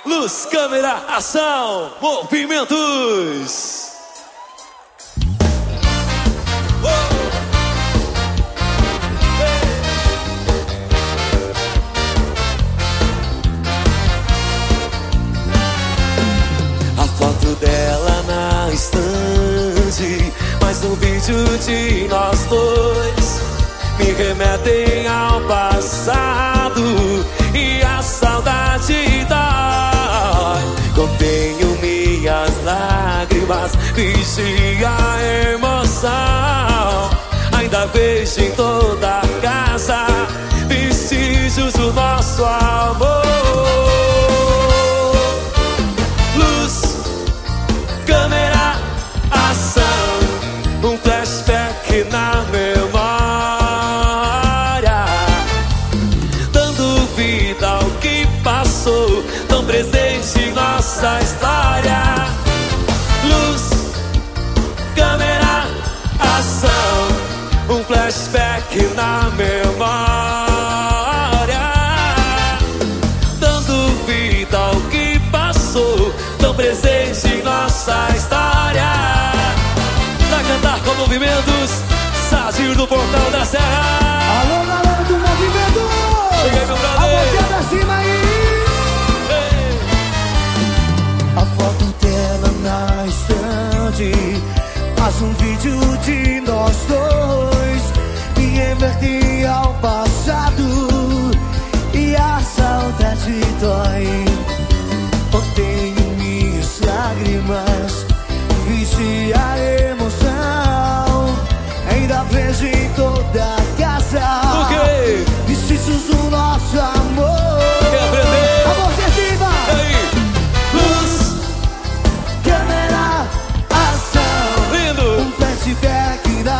Luz, câmera, ação, movimentos. A foto dela na estante, mais um vídeo de nós dois me remetem ao passado e a saudade dói. Contenho minhas lágrimas, vigia a emoção. Ainda vejo em toda a casa vestígios do nosso amor. Luz, câmera, ação, um flashback na memória, dando vida ao que passou, tão presente em nossa história. Luz, câmera, ação, um flashback na memória, dando vida ao que passou, tão presente em nossa história. Pra cantar com movimentos, Sazir do Portão da Serra. Alô, galera do movimento! Cheguei, meu brother! A você pra cima aí! Ei. A foto dela na estante, mais um vídeo de nós dois me remete ao passado e a saudade dói. Contenho minhas lágrimas, vigia a emoção. Ainda vejo em toda a casa O quê? vestígios do nosso amor. Quer aprender? A você cima! E aí? Luz, câmera, ação, Lindo! um flashback da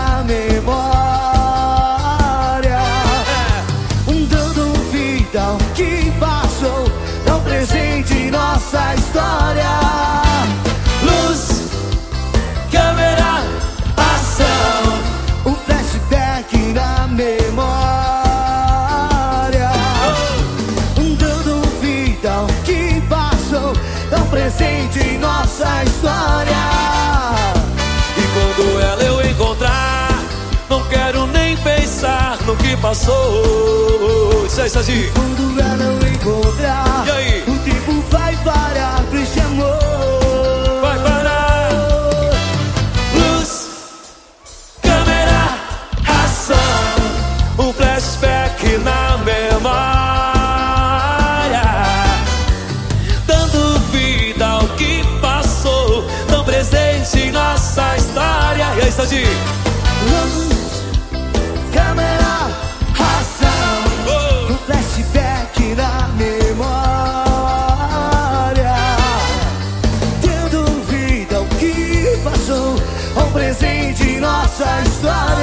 memória, dando vida ao que passou, tão presente em nossa história. Luz, câmera, ação, Um flashback na memória, dando vida ao que passou, tão presente em nossa história. e quando ela eu encontrar, não quero nem pensar no que passou. Isso aí, Sazir. Quando ela eu encontrar, E aí? o tempo vai parar pra esse amor. Vai parar. Luz, câmera, ação, um flashback na memória, dando vida ao que passou, tão presente em nossa história. E aí, Sazir? Luz, câmera, ação, Oh. um flashback na memória, dando vida ao que passou, um presente em nossa história.